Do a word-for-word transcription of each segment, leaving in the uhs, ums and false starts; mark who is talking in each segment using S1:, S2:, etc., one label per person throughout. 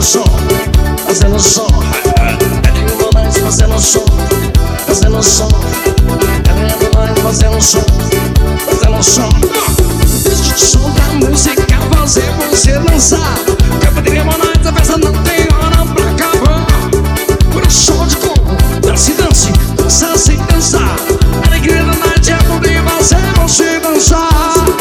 S1: som, fazendo som. Pedrinho Moraes fazendo som, fazendo som. Pedrinho Moraes fazendo som, fazendo som. Deixa o som da música fazer você dançar. Pedrinho Moraes, a festa não tem hora pra acabar. Por um som de corpo, dance, dance, dança sem dançar. A alegria da noite é poder fazer você dançar.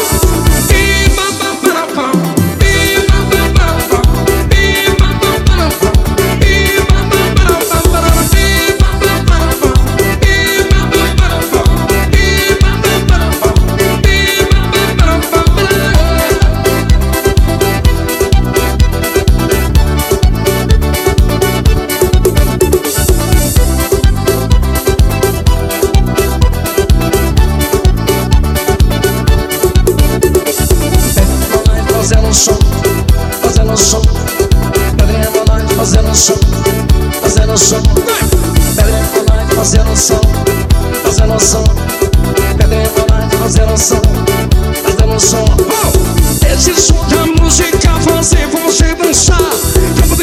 S1: Fazendo som, fazendo som. Pedrinho Moraes fazendo som, fazendo som. Pedrinho Moraes fazendo som, fazendo som. Pedrinho Moraes fazendo som, fazendo som. Esse som da música fazer você dançar.